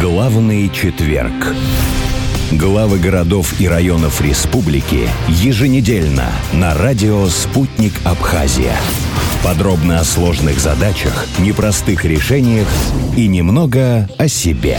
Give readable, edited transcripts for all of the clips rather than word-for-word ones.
Главный четверг. Главы городов и районов республики еженедельно на радио «Спутник Абхазия». Подробно о сложных задачах, непростых решениях и немного о себе.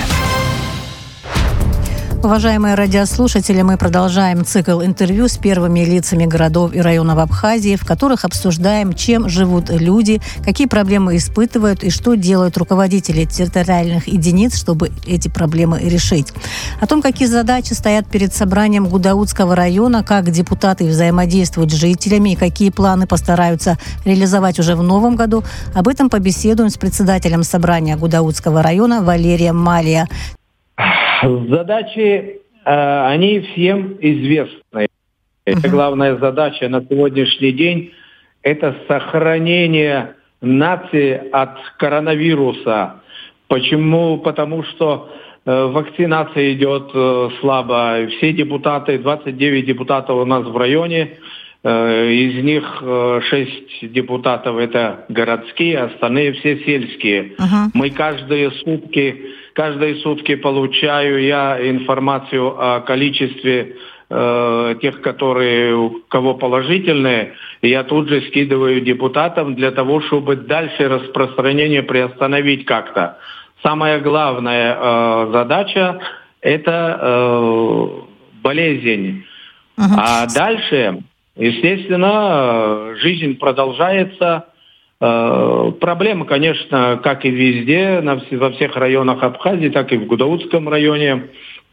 Уважаемые радиослушатели, мы продолжаем цикл интервью с первыми лицами городов и районов Абхазии, в которых обсуждаем, чем живут люди, какие проблемы испытывают и что делают руководители территориальных единиц, чтобы эти проблемы решить. О том, какие задачи стоят перед собранием Гудаутского района, как депутаты взаимодействуют с жителями и какие планы постараются реализовать уже в новом году, об этом побеседуем с председателем собрания Гудаутского района Валерием Малия. Задачи, они всем известны. Главная задача на сегодняшний день – это сохранение нации от коронавируса. Почему? Потому что вакцинация идет слабо. Все депутаты, 29 депутатов у нас в районе, из них 6 депутатов – это городские, остальные все сельские. Мы каждые сутки получаю я информацию о количестве тех, у кого положительные. И я тут же скидываю депутатам для того, чтобы дальше распространение приостановить как-то. Самая главная задача – это болезнь. А дальше, естественно, жизнь продолжается. Проблемы, конечно, как и везде, во всех районах Абхазии, так и в Гудаутском районе.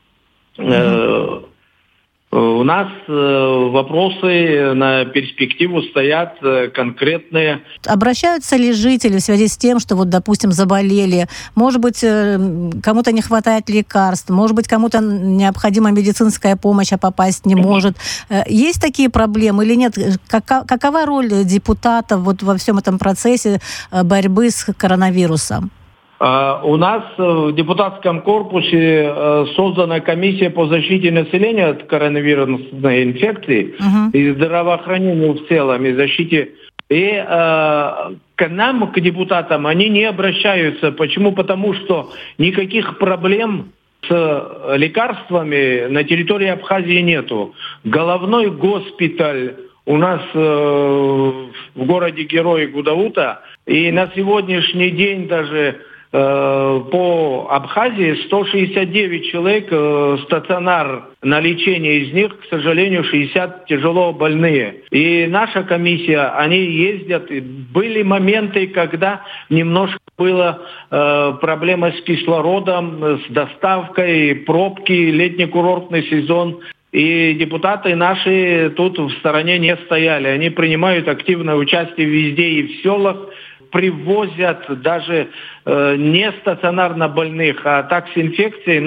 У нас вопросы на перспективу стоят конкретные. Обращаются ли жители в связи с тем, что, допустим, заболели? Может быть, кому-то не хватает лекарств, может быть, кому-то необходима медицинская помощь, а попасть не может. Есть такие проблемы или нет? Какова роль депутатов во всем этом процессе борьбы с коронавирусом? У нас в депутатском корпусе создана комиссия по защите населения от коронавирусной инфекции и здравоохранению в целом, и защите. И к нам, к депутатам, они не обращаются. Почему? Потому что никаких проблем с лекарствами на территории Абхазии нету. Головной госпиталь у нас в городе-герое Гудаута, и на сегодняшний день даже по Абхазии 169 человек стационар на лечение, из них, к сожалению, 60 тяжело больные. И наша комиссия, они ездят. Были моменты, когда немножко была проблема с кислородом, с доставкой, пробки, летний курортный сезон. И депутаты наши тут в стороне не стояли. Они принимают активное участие везде и в селах, привозят даже не стационарно больных, а так с инфекцией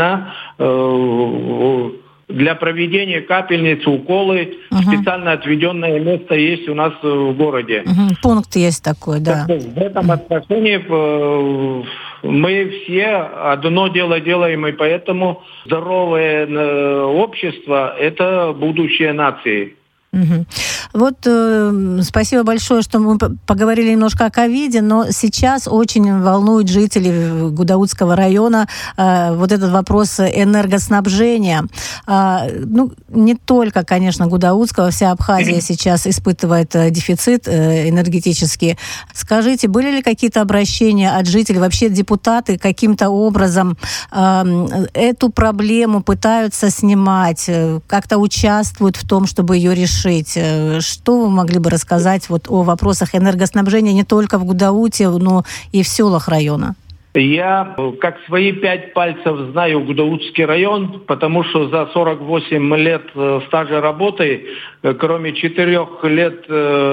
для проведения капельниц, уколы. Специально отведенное место есть у нас в городе. Пункт есть такой, да. В этом отношении мы все одно дело делаем, и поэтому здоровое общество – это будущее нации. Спасибо большое, что мы поговорили немножко о ковиде, но сейчас очень волнует жителей Гудаутского района этот вопрос энергоснабжения. Не только, конечно, Гудаутского, вся Абхазия сейчас испытывает дефицит энергетический. Скажите, были ли какие-то обращения от жителей, вообще депутаты каким-то образом эту проблему пытаются снимать, как-то участвуют в том, чтобы ее решить? Что вы могли бы рассказать о вопросах энергоснабжения не только в Гудауте, но и в селах района? Я, как свои 5 пальцев, знаю Гудаутский район, потому что за 48 лет стажа работы, кроме 4 лет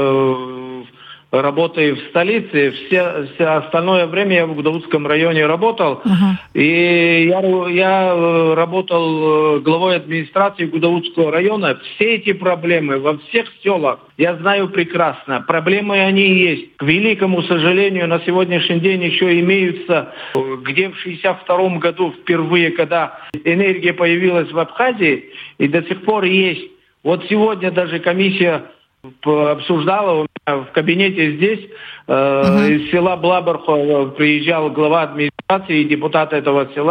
работы в столице, все остальное время я в Гудаутском районе работал. И я работал главой администрации Гудаутского района. Все эти проблемы во всех селах я знаю прекрасно. Проблемы они есть. К великому сожалению, на сегодняшний день еще имеются, где в 1962 году впервые, когда энергия появилась в Абхазии, и до сих пор есть. Вот сегодня даже комиссия обсуждала у меня в кабинете здесь, из села Блабархо приезжал глава администрации и депутат этого села,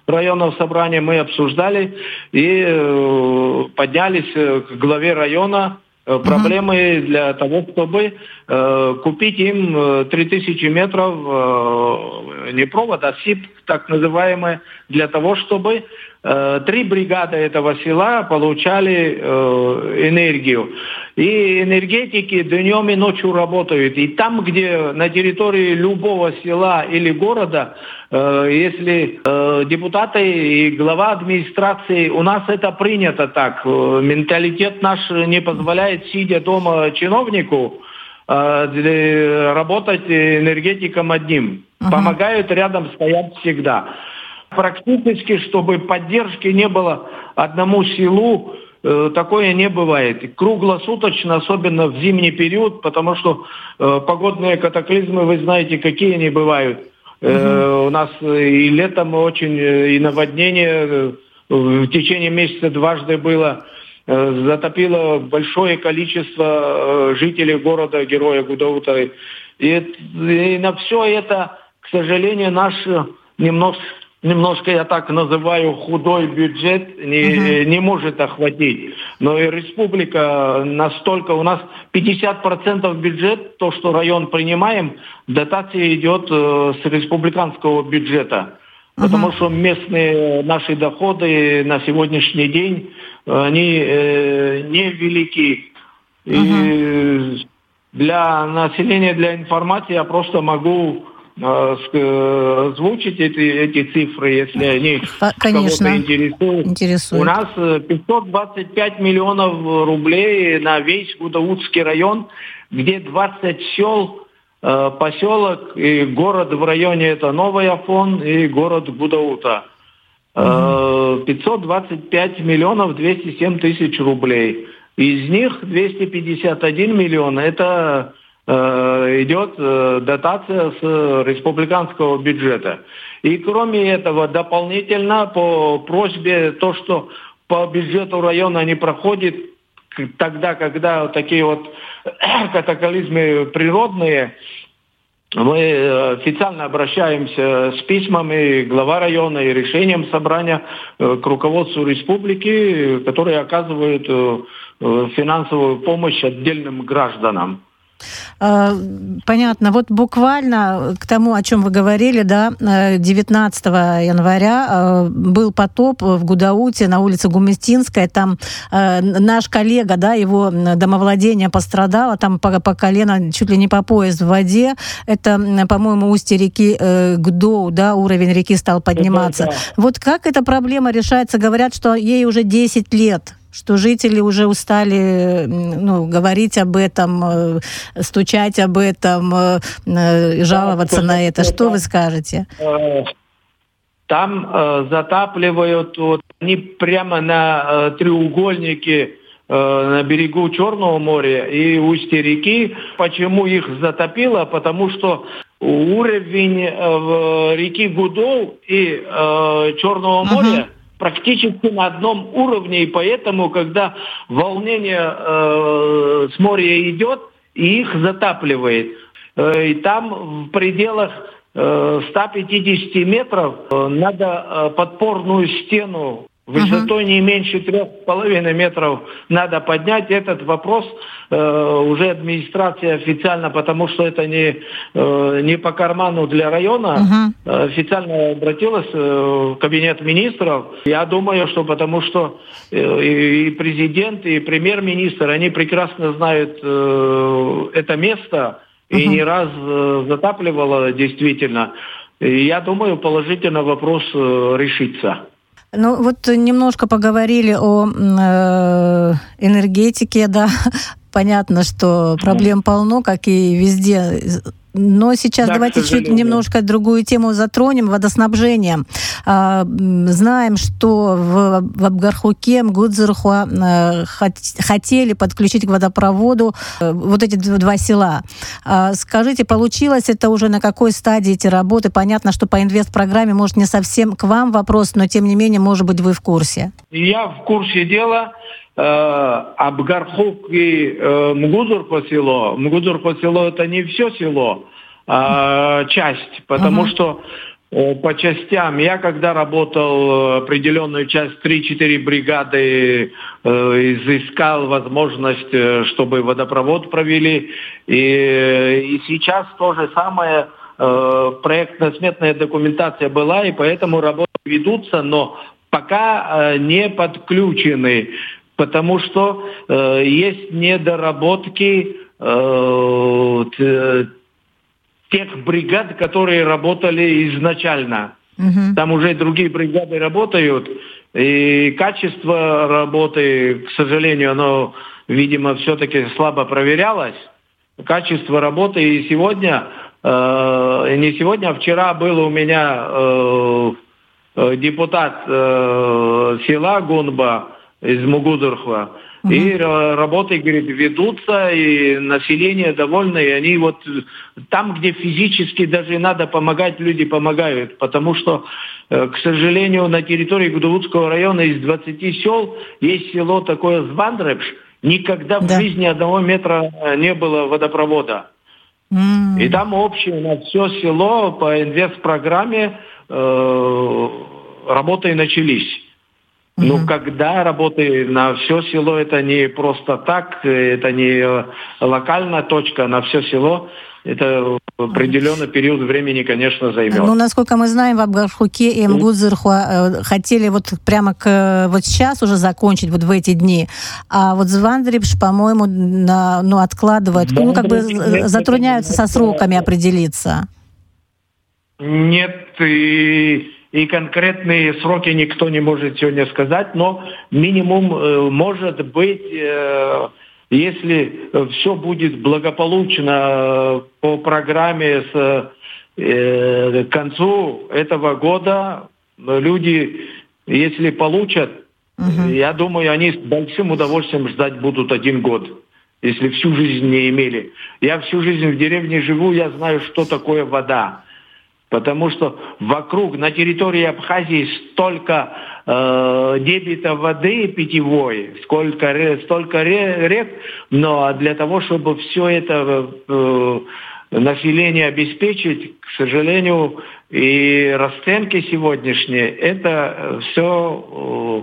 районного собрания мы обсуждали и поднялись к главе района проблемы для того, чтобы купить им 3000 метров не провод, а СИП, так называемый, для того, чтобы 3 бригады этого села получали энергию. И энергетики днем и ночью работают. И там, где на территории любого села или города, если депутаты и глава администрации, у нас это принято так, менталитет наш не позволяет, сидя дома чиновнику, работать энергетиком одним. Помогают рядом, стоят всегда. Практически, чтобы поддержки не было одному селу, такое не бывает. Круглосуточно, особенно в зимний период, потому что погодные катаклизмы, вы знаете, какие они бывают. У нас и летом очень, и наводнение в течение месяца дважды было. Затопило большое количество жителей города, героя Гудаута. И на все это, к сожалению, наш немножко, я так называю, худой бюджет не может охватить. Но и республика настолько, у нас 50% бюджет, то, что район принимаем, дотация идет с республиканского бюджета. Потому что местные наши доходы на сегодняшний день, они невелики. И для населения, для информации я просто могу озвучить эти цифры, если они кого-то интересуют. У нас 525 миллионов рублей на весь Гудаутский район, где 20 сел, поселок и город в районе, это Новый Афон и город Гудаута. 525 миллионов 207 тысяч рублей. Из них 251 миллион это идет дотация с республиканского бюджета. И кроме этого, дополнительно по просьбе, то, что по бюджету района не проходит, тогда, когда такие вот катаклизмы природные, мы официально обращаемся с письмами глава района и решением собрания к руководству республики, которые оказывают финансовую помощь отдельным гражданам. Понятно. Вот буквально к тому, о чем вы говорили, да, 19 января был потоп в Гудауте на улице Гуместинская. Там наш коллега, да, его домовладение пострадало, там по колено, чуть ли не по пояс в воде. Это, по-моему, устье реки Гдоу, да, уровень реки стал подниматься. Да. Вот как эта проблема решается? Говорят, что ей уже 10 лет. Что жители уже устали говорить об этом, стучать об этом, жаловаться на это. Что вы скажете? Там затапливают, они прямо на треугольнике на берегу Черного моря и устья реки. Почему их затопило? Потому что уровень реки Гудоу и Черного моря практически на одном уровне, и поэтому, когда волнение с моря идет, и их затапливает. И там в пределах 150 метров надо подпорную стену высотой не меньше 3,5 метров надо поднять. Этот вопрос уже администрация официально, потому что это не по карману для района, официально обратилась в кабинет министров. Я думаю, что потому что и президент, и премьер-министр, они прекрасно знают это место, и не раз затапливало действительно. И я думаю, положительно вопрос решится. Ну, вот немножко поговорили о энергетике, да. Понятно, что проблем полно, как и везде. Но сейчас давайте чуть немножко другую тему затронем, водоснабжение. Знаем, что в Абгархуке, Мгудзырхуа хотели подключить к водопроводу вот эти два села. Скажите, получилось это уже, на какой стадии эти работы? Понятно, что по инвестпрограмме, может, не совсем к вам вопрос, но тем не менее, может быть, вы в курсе. Я в курсе дела. Абгархук и Мгудзырхуа село. Мгудзырхуа село это не все село, а часть, потому что по частям. Я когда работал определенную часть, 3-4 бригады, изыскал возможность, чтобы водопровод провели. И сейчас то же самое, проектно-сметная документация была, и поэтому работы ведутся, но пока не подключены, потому что есть недоработки тех бригад, которые работали изначально. Там уже другие бригады работают, и качество работы, к сожалению, оно, видимо, все-таки слабо проверялось. Качество работы и сегодня, не сегодня, а вчера был у меня депутат села Гунба из Мугудурхва. И работы, говорит, ведутся, и население довольно, и они вот там, где физически даже надо помогать, люди помогают. Потому что, к сожалению, на территории Гудаутского района из 20 сел есть село такое Звандрепш, никогда в жизни 1 метра не было водопровода. И там общее на все село по инвестпрограмме работы начались. Но когда работы на все село, это не просто так, это не локальная точка, на все село, это определенный период времени, конечно, займет. Ну, насколько мы знаем, в Абгархуке и Мгудзырхуа хотели вот прямо вот сейчас уже закончить, вот в эти дни, а вот Звандрепш, по-моему, откладывают, затрудняются со сроками определиться. Нет, и конкретные сроки никто не может сегодня сказать, но минимум может быть, если все будет благополучно по программе к концу этого года, люди, если получат, я думаю, они с большим удовольствием ждать будут 1 год, если всю жизнь не имели. Я всю жизнь в деревне живу, я знаю, что такое вода. Потому что вокруг, на территории Абхазии столько дебита воды питьевой, столько рек, но для того, чтобы все это население обеспечить, к сожалению, и расценки сегодняшние, это все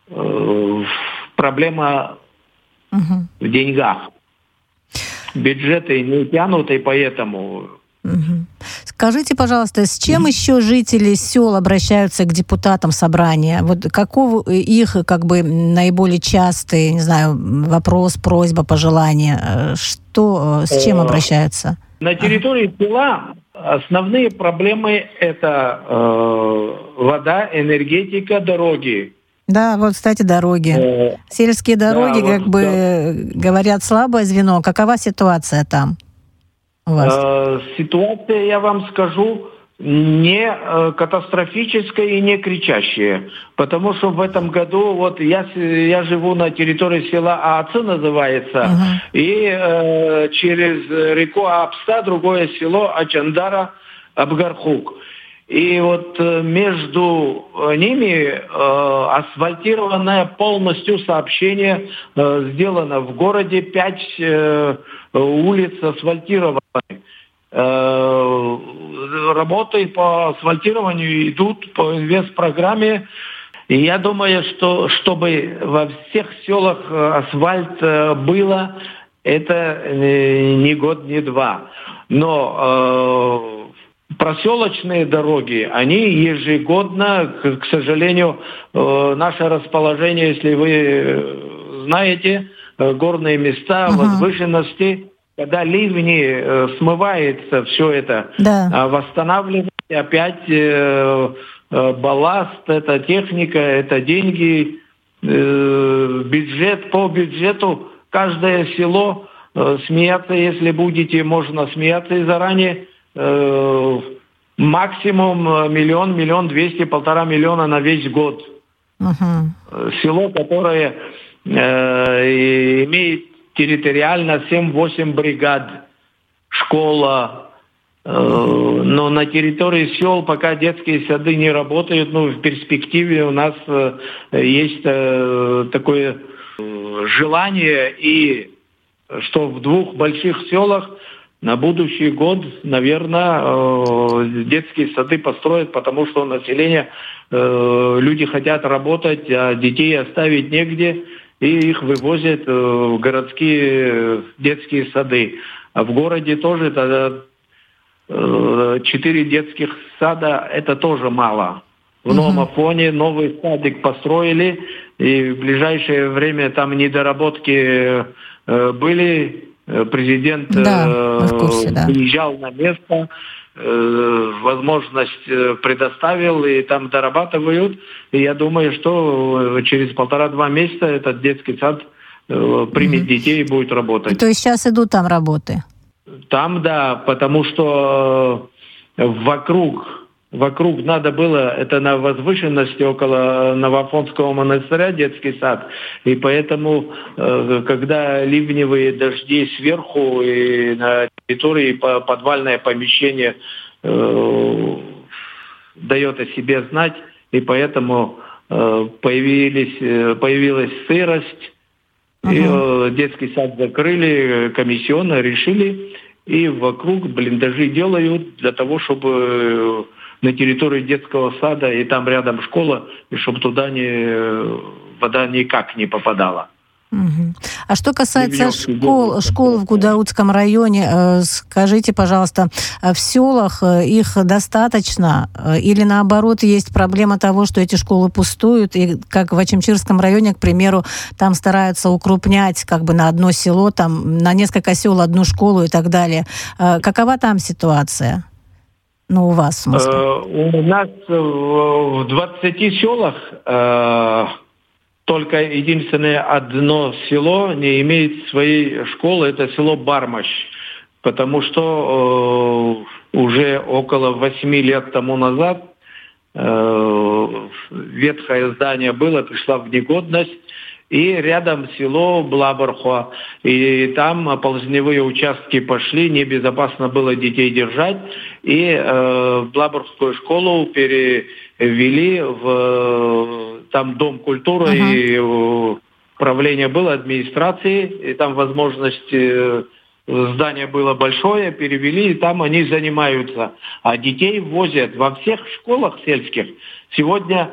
проблема в деньгах. Бюджеты не тянут, и поэтому... Скажите, пожалуйста, с чем еще жители сел обращаются к депутатам собрания? Вот каков их наиболее частый, не знаю, вопрос, просьба, пожелание? С чем обращаются? На территории села основные проблемы – это вода, энергетика, дороги. Да, вот, кстати, дороги. Сельские дороги, говорят, слабое звено. Какова ситуация там? Ситуация, я вам скажу, не катастрофическая и не кричащая. Потому что в этом году, вот я живу на территории села Аацы, называется, и через реку Апста другое село Ачандара, Абгархук. И вот между ними асфальтированное полностью сообщение сделано. В городе 5 улиц асфальтированы. Работы по асфальтированию идут по инвестпрограмме. И я думаю, что чтобы во всех селах асфальт было, это не год, не 2. Но проселочные дороги, они ежегодно, к сожалению, наше расположение, если вы знаете, горные места, возвышенности, когда ливни смывается все это, восстанавливать опять балласт, это техника, это деньги, бюджет, по бюджету каждое село смеяться, если будете, можно смеяться и заранее, максимум 1 миллион, 1 200 000, 1,5 миллиона на весь год. Село, которое имеет территориально 7-8 бригад, школа, но на территории сел пока детские сады не работают, в перспективе у нас есть такое желание, и что в 2 больших селах на будущий год, наверное, детские сады построят, потому что население, люди хотят работать, а детей оставить негде, и их вывозят в городские детские сады. А в городе тоже тогда 4 детских сада – это тоже мало. В новом Афоне новый садик построили, и в ближайшее время там недоработки были. Президент приезжал на место, возможность предоставил, и там дорабатывают. И я думаю, что через 1,5-2 месяца этот детский сад примет детей и будет работать. То есть сейчас идут там работы? Там, да, потому что вокруг надо было, это на возвышенности около Новоафонского монастыря детский сад, и поэтому, когда ливневые дожди сверху и на территории подвальное помещение дает о себе знать, и поэтому появилась сырость, и детский сад закрыли, комиссионно решили, и вокруг блиндажи делают для того, чтобы на территории детского сада, и там рядом школа, и чтобы туда вода никак не попадала. А что касается школ в Гудаутском районе, скажите, пожалуйста, в селах их достаточно? Или наоборот есть проблема того, что эти школы пустуют, и как в Ачимчирском районе, к примеру, там стараются укрупнять как бы на одно село, там на несколько сел одну школу и так далее. Какова там ситуация? Ну, у вас, в смысле? У нас в 20 селах только единственное одно село не имеет своей школы, это село Бармаш, потому что уже около 8 лет тому назад ветхое здание было, пришло в негодность, и рядом село Блабархуа, и там ползневые участки пошли, небезопасно было детей держать, и Блабархскую школу перевели там Дом культуры, и управление было, администрации, и там возможность, здание было большое, перевели, и там они занимаются. А детей возят во всех школах сельских. Сегодня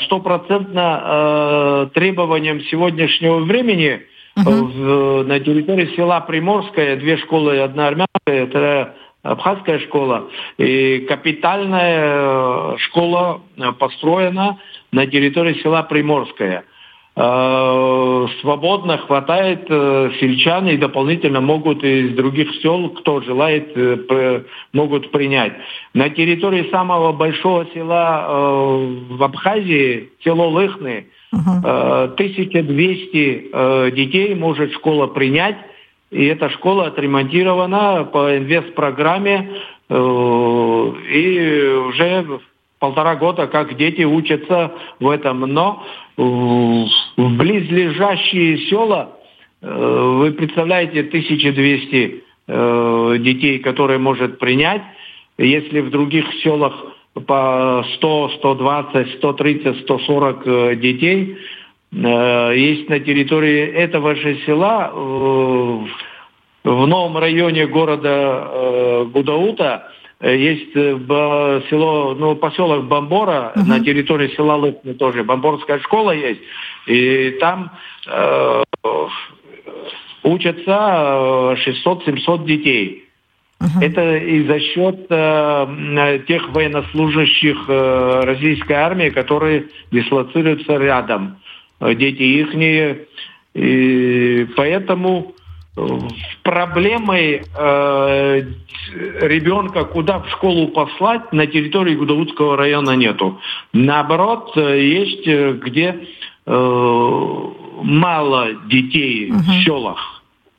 100% требованием сегодняшнего времени на территории села Приморское 2 школы, 1 армянская, это абхазская школа, и капитальная школа построена на территории села Приморское. Свободно хватает сельчан, и дополнительно могут из других сел, кто желает, могут принять. На территории самого большого села в Абхазии, село Лыхны, 1200 детей может школа принять, и эта школа отремонтирована по инвестпрограмме, и уже 1,5 года, как дети учатся в этом. Но в близлежащие села, вы представляете, 1200 детей, которые может принять. Если в других селах по 100, 120, 130, 140 детей, есть на территории этого же села, в новом районе города Гудаута, есть поселок Бамбора, на территории села Лыпны тоже, Бамборская школа есть, и там учатся 600-700 детей. Это и за счет тех военнослужащих российской армии, которые дислоцируются рядом. Дети ихние. И поэтому проблемой ребенка куда в школу послать на территории Гудаутского района нету. Наоборот, есть где мало детей в селах.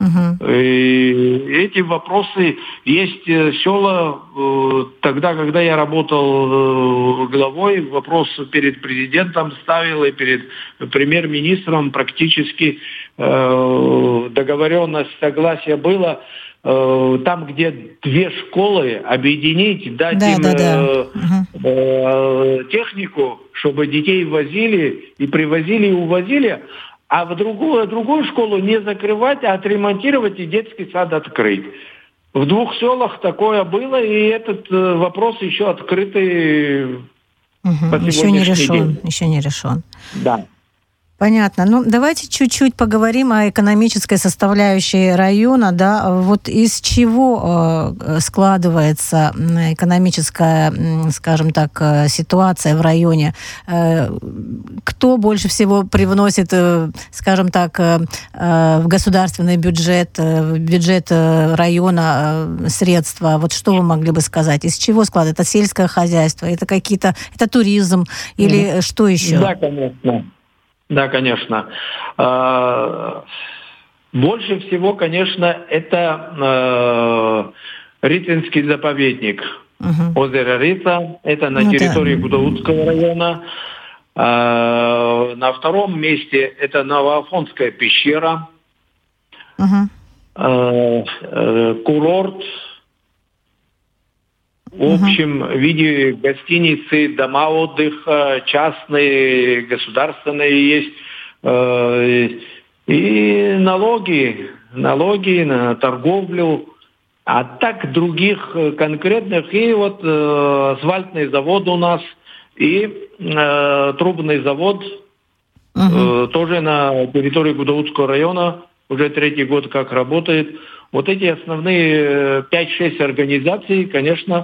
И эти вопросы есть села. Тогда, когда я работал главой, вопрос перед президентом ставил и перед премьер-министром, практически договоренность, согласие было. Там, где 2 школы объединить, дать им технику, чтобы детей возили и привозили и увозили, а в другую школу не закрывать, а отремонтировать и детский сад открыть. В 2 селах такое было, и этот вопрос еще открытый по сегодняшний день. Еще не решен. Да. Понятно. Ну, давайте чуть-чуть поговорим о экономической составляющей района. Да? Вот из чего складывается экономическая, скажем так, ситуация в районе? Кто больше всего привносит, скажем так, в государственный бюджет, в бюджет района средства? Вот что вы могли бы сказать? Из чего складывается? Это сельское хозяйство? Это какие-то... Это туризм? Или что еще? Да, конечно. Да, конечно. Больше всего, конечно, это Рицинский заповедник. Озеро Рица. Это на территории Гудаутского района. На втором месте это Новоафонская пещера. Курорт. В общем виде гостиницы, дома отдыха, частные, государственные есть. И налоги на торговлю. А так других конкретных. И вот асфальтный завод у нас, и трубный завод тоже на территории Гудаутского района. Уже 3-й год как работает. Вот эти основные 5-6 организаций, конечно,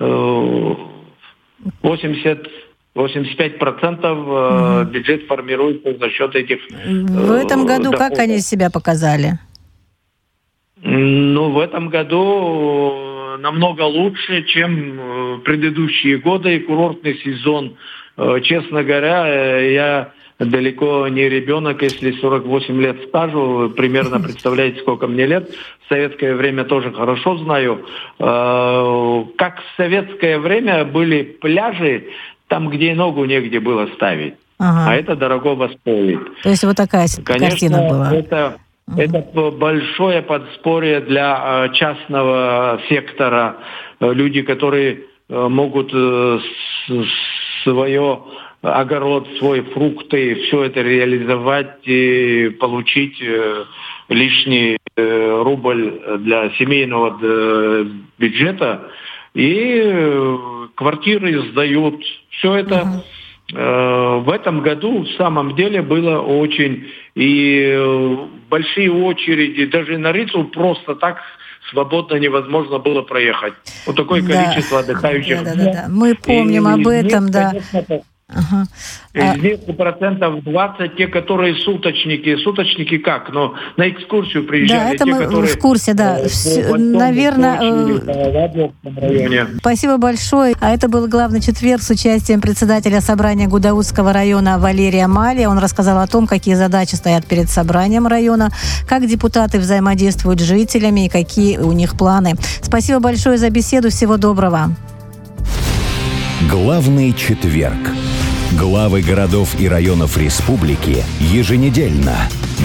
80-85% бюджет формируется за счет этих В этом году доходов. как они себя показали? Ну, в этом году намного лучше, чем предыдущие годы. Курортный сезон, честно говоря, я далеко не ребенок, если 48 лет стажу, примерно представляете, сколько мне лет. В советское время тоже хорошо знаю. Как в советское время были пляжи, там, где ногу негде было ставить. А это дорого стоит. То есть вот такая картина была. Это большое подспорье для частного сектора. Люди, которые могут огород, свои фрукты, все это реализовать и получить лишний рубль для семейного бюджета. И квартиры сдают. Все это в этом году в самом деле было очень... И большие очереди, даже на Рицу просто так свободно невозможно было проехать. Вот такое количество отдыхающих. Да. Мы помним об этом, да. Из них 20% те, которые суточники. Суточники как? Но на экскурсию приезжали. Да, это те, мы которые в курсе, да. Наверное... Спасибо большое. А это был главный четверг с участием председателя собрания Гудаутского района Валерия Малия. Он рассказал о том, какие задачи стоят перед собранием района, как депутаты взаимодействуют с жителями и какие у них планы. Спасибо большое за беседу. Всего доброго. Главный четверг. Главы городов и районов республики еженедельно